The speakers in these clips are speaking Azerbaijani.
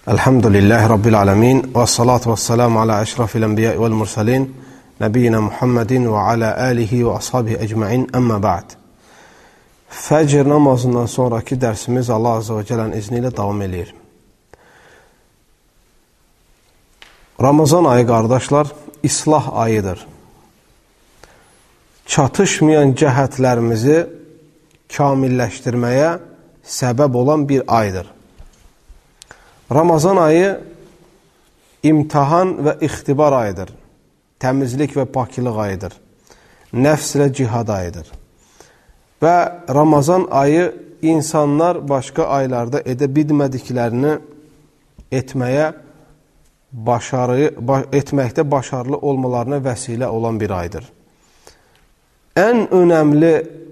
Elhamdülillahi Rabbil alemin ve salatu ve selamu ala eşrafil enbiya vel mursalin nebiyyina Muhammedin ve ala alihi ve ashabihi ecma'in amma ba'd. Fəcr namazından sonraki dərsimiz Allah Azze ve Celle'nin izniyle devam edir. Ramazan ayı qardaşlar, islah ayıdır. Çatışmayan cəhətlərimizi kamilləşdirməyə səbəb olan bir aydır. Ramazan ayı imtihan və ixtibar ayıdır. Təmizlik və pakilıq ayıdır. Nəfs ilə cihad ayıdır. Və Ramazan ayı insanlar başqa aylarda edə bilmədiklərini etməkdə başarılı olmalarına vəsilə olan bir aydır. Ən önəmli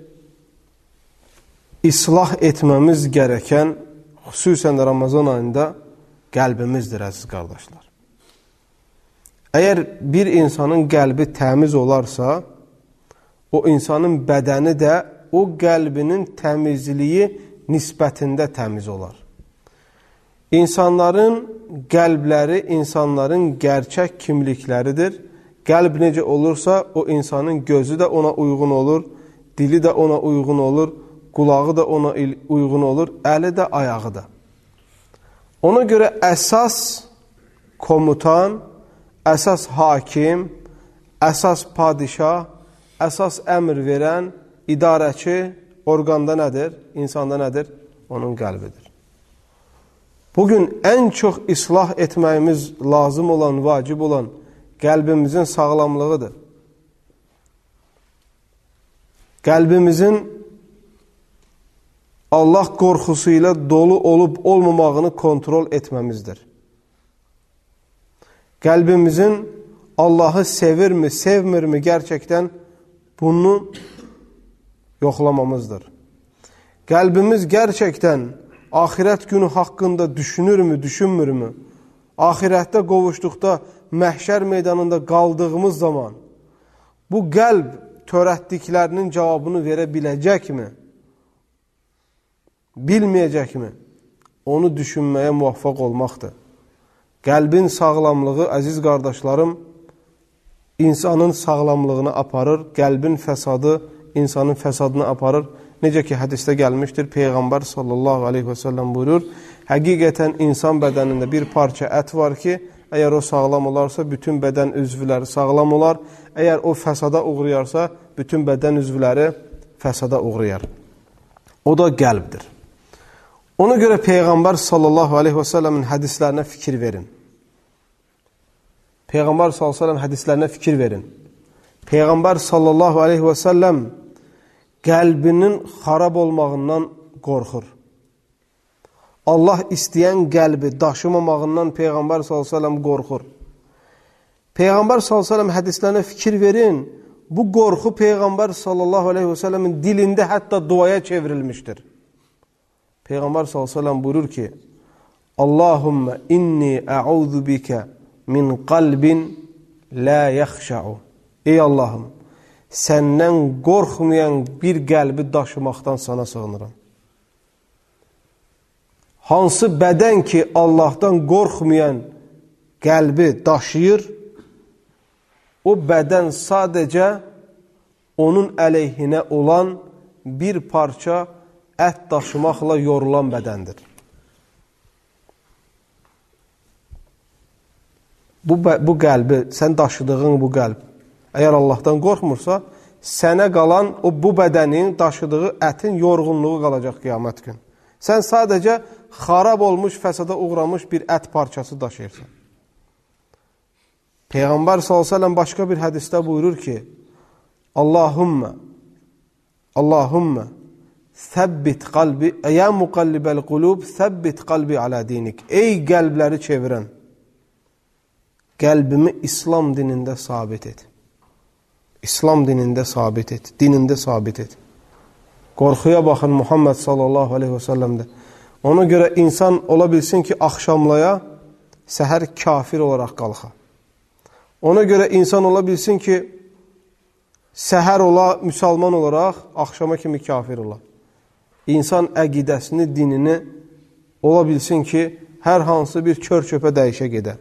islah etməmiz gərəkən, xüsusən də Ramazan ayında qəlbimizdir, əziz qardaşlar. Əgər bir insanın qəlbi təmiz olarsa, o insanın bədəni də o qəlbinin təmizliyi nisbətində təmiz olar. İnsanların qəlbləri, insanların gerçək kimlikləridir. Qəlb necə olursa, o insanın gözü də ona uyğun olur, dili də ona uyğun olur, qulağı da ona uyğun olur, əli də, ayağı da. Ona görə əsas komutan, əsas hakim, əsas padişah, əsas əmr verən, idarəçi orqanda nədir? İnsanda nədir? Onun qəlbidir. Bugün ən çox islah etməyimiz lazım olan, vacib olan qəlbimizin sağlamlığıdır. Qəlbimizin Allah qorxusu ilə dolu olub olmamağını kontrol etməmizdir. Qəlbimizin Allahı sevirmi, sevmirmi gerçəkdən bunu yoxlamamızdır. Qəlbimiz gerçəkdən ahirət günü haqqında düşünürmü, düşünmürmü? Ahirətdə qovuşduqda, məhşər meydanında qaldığımız zaman bu qəlb törətdiklərinin cavabını verə biləcəkmi? Bilməyəcəkmi? Onu düşünməyə muvaffaq olmaqdır. Qəlbin sağlamlığı, əziz qardaşlarım, insanın sağlamlığını aparır, qəlbin fəsadı insanın fəsadını aparır. Necə ki, hədisdə gəlmişdir, Peyğəmbər sallallahu aleyhi və səlləm buyurur, həqiqətən insan bədənində bir parça ət var ki, əgər o sağlam olarsa, bütün bədən üzvləri sağlam olar, əgər o fəsada uğrayarsa, bütün bədən üzvləri fəsada uğrayar. O da qəlbdir. Ona görə Peyğəmbər sallallahu aleyhi və səlləmin hədislərinə fikir verin. Peyğəmbər sallallahu aleyhi və səlləm hədislərinə fikir verin. Peyğəmbər sallallahu aleyhi və səlləm qəlbinin xarab olmağından qorxur. Allah istəyən qəlbi daşımamağından Peyğəmbər sallallahu aleyhi və səlləm qorxur. Peyğəmbər sallallahu aleyhi və səlləm hədislərinə fikir verin. Bu qorxu Peyğəmbər sallallahu aleyhi və səlləmin dilində hətta duaya çevrilmişdir. Peyğəmbər sallallahu aleyhi və səlləm buyurur ki, Allahümmə inni ə'udhu bikə min qalbin la yaxşa'u. Ey Allahım, səndən qorxmayan bir qəlbi daşımaqdan sana sığınıram. Hansı bədən ki, Allahdan qorxmayan qəlbi daşıyır, o bədən sadəcə onun əleyhinə olan bir parça ət daşımaqla yorulan bədəndir. Bu qəlbi, sən daşıdığın bu qəlb, əgər Allahdan qorxmursa, sənə qalan bu bədənin daşıdığı ətin yorğunluğu qalacaq qiyamət gün. Sən sadəcə xarab olmuş, fəsada uğramış bir ət parçası daşıyırsan. Peyğəmbər s.ə.v başqa bir hədisdə buyurur ki, Allahümmə səbbit qalbi, yə muqallibəl qulub, səbbit qalbi alə dinik. Ey qəlbləri çevirən, qəlbimi İslam dinində sabit et. İslam dinində sabit et, dinində sabit et. Qorxuya baxın Muhammed sallallahu aleyhi və səlləmdə. Ona görə insan ola bilsin ki, axşamlaya səhər kafir olaraq qalxa. Ona görə insan ola bilsin ki, səhər ola, müsəlman olaraq, axşama kimi kafir ola. İnsan əqidəsini, dinini ola bilsin ki, hər hansı bir kör-köpə dəyişə gedər.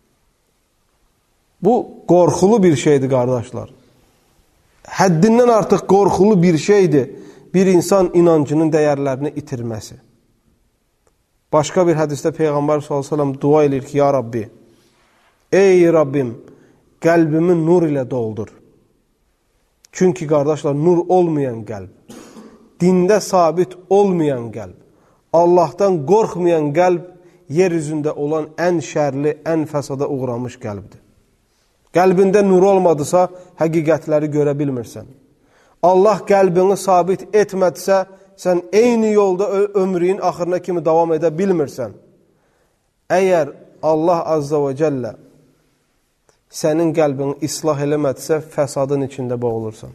Bu, qorxulu bir şeydir, qardaşlar. Həddindən artıq qorxulu bir şeydir bir insan inancının dəyərlərini itirməsi. Başqa bir hədisdə Peyğəmbər s.ə.v dua edir ki, ya Rabbi, ey Rabbim, qəlbimi nur ilə doldur. Çünki, qardaşlar, nur olmayan qəlb, dində sabit olmayan qəlb, Allahdan qorxmayan qəlb, yer üzündə olan ən şərli, ən fəsada uğramış qəlbdir. Qəlbində nur olmadısa, həqiqətləri görə bilmirsən. Allah qəlbini sabit etmədisə, sən eyni yolda ömrünün axırına kimi davam edə bilmirsən. Əgər Allah Azza və Cəllə sənin qəlbini islah eləmədisə, fəsadın içində boğulursan.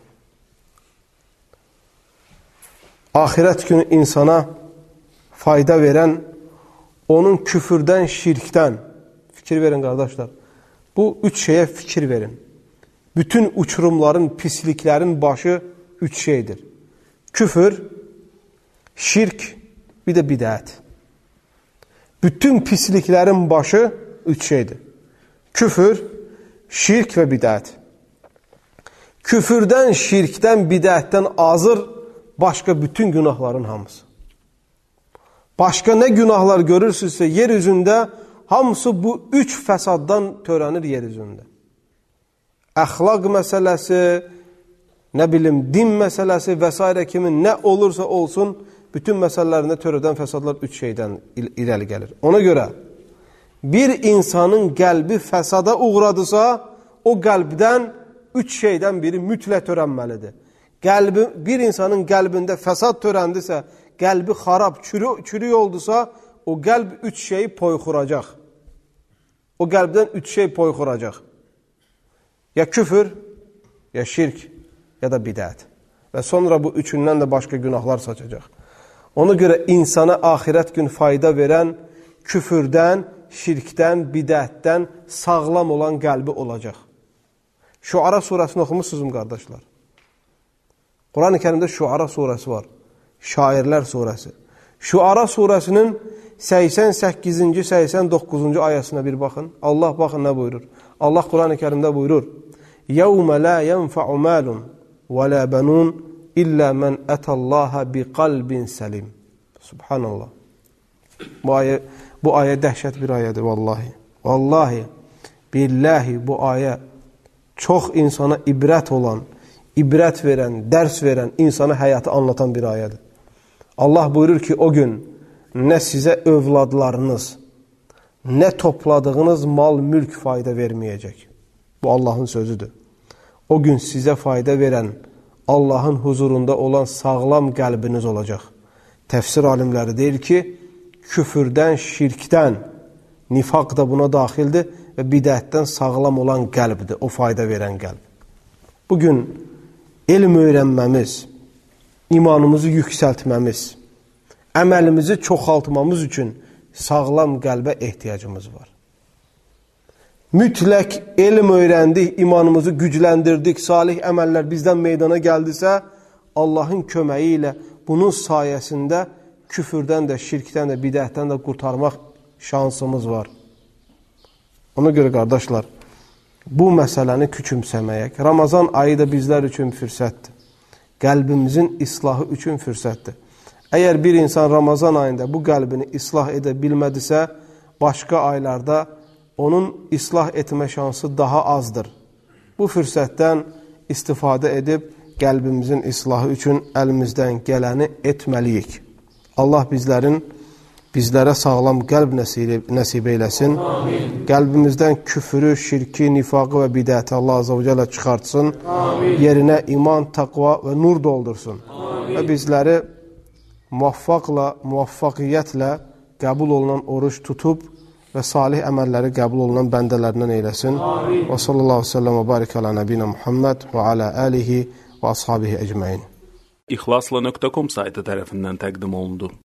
Axirət günü insana fayda verən, onun küfürdən, şirkdən, fikir verin qardaşlar, bu üç şeyə fikir verin. Bütün uçurumların, pisliklərin başı üç şeydir. Küfür, şirk, bir də bidət. Bütün pisliklərin başı üç şeydir. Küfür, şirk və bidət. Küfürdən, şirkdən, bidətdən azır başqa bütün günahların hamısı. Başqa nə günahlar görürsünüzsə, yer üzündə hamısı bu üç fəsaddan törənir yer üzündə. Əxlaq məsələsi, nə bilim, din məsələsi və s. kimi nə olursa olsun, bütün məsələlərində törədən fəsadlar üç şeydən irəli gəlir. Ona görə bir insanın qəlbi fəsada uğradısa, o qəlbdən üç şeydən biri mütləq törənməlidir. Bir insanın qəlbində fəsad törəndisə, qəlbi xarab, çürük oldusa, o qəlb üç şeyi poyxuracaq. O qəlbdən üç şey poyxuracaq. Ya küfür, ya şirk, ya da bidət. Və sonra bu üçündən də başqa günahlar saçacaq. Ona görə insana axirət gün fayda verən küfürdən, şirkdən, bidətdən sağlam olan qəlbi olacaq. Şuara surəsini oxumuşsunuz mu, qardaşlar? Quran-ı Kərimdə Şuara surəsi var. Şairlər surəsi. Şuara surəsinin 88-ci, 89-cu ayəsina bir baxın. Allah baxın nə buyurur? Allah Quran-ı Kərimdə buyurur. يَوْمَ لَا يَنْفَعُ مَالٌ وَلَا بَنُونَ إِلَّا مَنْ أَتَى اللّٰهَ بِقَلْبٍ سَلِيمٍ. Subhanallah. Bu ayə dəhşət bir ayədir, vallahi. Vallahi, billahi bu ayə çox insana ibrət olan, ibrət verən, dərs verən, insana həyatı anlatan bir ayədir. Allah buyurur ki, o gün nə sizə övladlarınız, nə topladığınız mal, mülk fayda verməyəcək. Bu Allahın sözüdür. O gün sizə fayda verən, Allahın huzurunda olan sağlam qəlbiniz olacaq. Təfsir alimləri deyir ki, küfürdən, şirkdən, nifaq da buna daxildir və bidətdən sağlam olan qəlbdir, o fayda verən qəlb. Bugün elm öyrənməmiz, imanımızı yüksəltməmiz, əməlimizi çoxaltmamız üçün sağlam qəlbə ehtiyacımız var. Mütləq elm öyrəndik, imanımızı gücləndirdik, salih əməllər bizdən meydana gəldisə, Allahın köməyi ilə bunun sayəsində küfürdən də, şirkdən də, bidətdən də qurtarmaq şansımız var. Ona görə, qardaşlar, bu məsələni küçümsəməyək. Ramazan ayı da bizlər üçün fürsətdir. Qəlbimizin islahı üçün fürsətdir. Əgər bir insan Ramazan ayında bu qəlbini islah edə bilmədisə, başqa aylarda onun islah etmə şansı daha azdır. Bu fürsətdən istifadə edib qəlbimizin islahı üçün əlimizdən gələni etməliyik. Allah bizlərə sağlam qəlb nəsib eyləsin. Amin. Qəlbimizdən küfürü, şirki, nifaqı və bidəti Allah Azza və Cəllə çıxartsın. Amin. Yerinə iman, taqva və nur doldursun. Amin. Və bizləri muvaffaqiyyətlə qəbul olunan oruç tutub və salih əməlləri qəbul olunan bəndələrindən eyləsin. Amin. Və sallallahu aleyhi ve sellem və barik alə nəbinə Muhammed və alə əlihi və ashabihi əcməin. İxlasla.com saytı tərəfindən təqdim olundu.